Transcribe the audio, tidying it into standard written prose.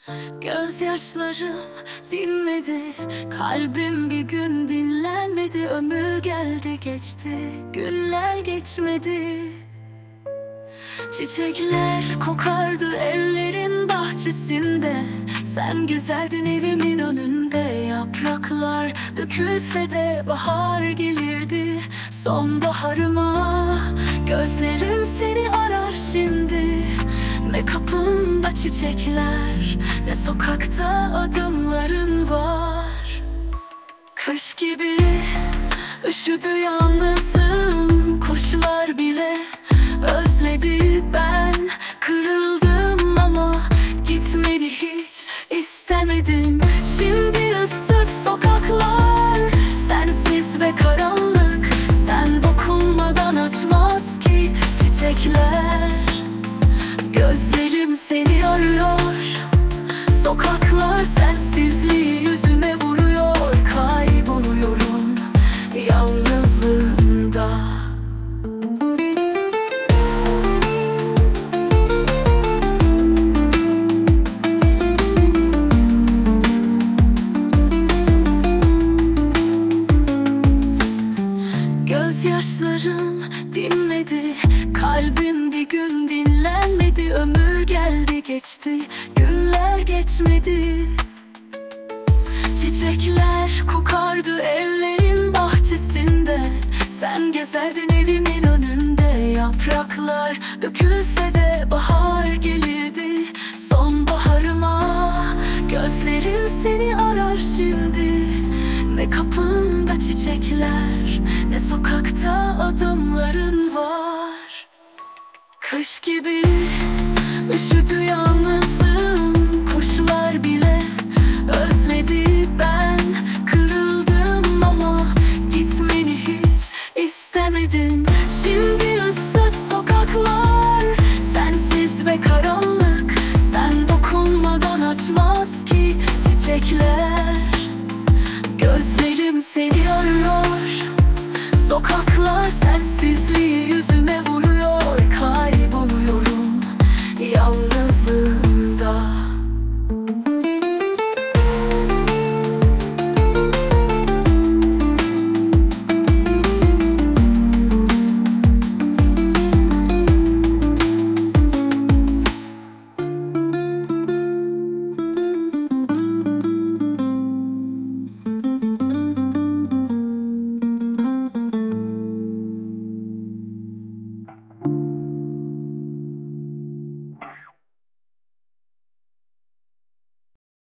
Gözyaşlarım dinmedi, kalbim bir gün dinlenmedi. Ömür geldi geçti, günler geçmedi. Çiçekler kokardı evlerin bahçesinde, sen gezerdin evimin önünde. Yapraklar dökülse de bahar gelirdi sonbaharıma. Gözlerim seni arar şimdi, ne kapında çiçekler, ne sokakta adımların var. Kış gibi üşüdü yalnızlığım, kuşlar bile özledi. Ben kırıldım ama gitmeni hiç istemedim. Şimdi ıssız sokaklar, sensiz ve karanlık. Sen dokunmadan açmaz ki çiçekler. Gözlerim seni arıyor, sokaklar sensizliği yüzüme vuruyor. Kayboluyorum yalnızlığımda. Gözyaşlarım dinmedi, kalbim bir gün dinlenmedi. Ömür geldi geçti, günler geçmedi. Çiçekler kokardı evlerin bahçesinde, sen gezerdin evimin önünde. Yapraklar dökülse de bahar gelirdi sonbaharıma. Gözlerim seni arar şimdi, ne kapında çiçekler, ne sokakta adımların var. Kış gibi üşüdü ya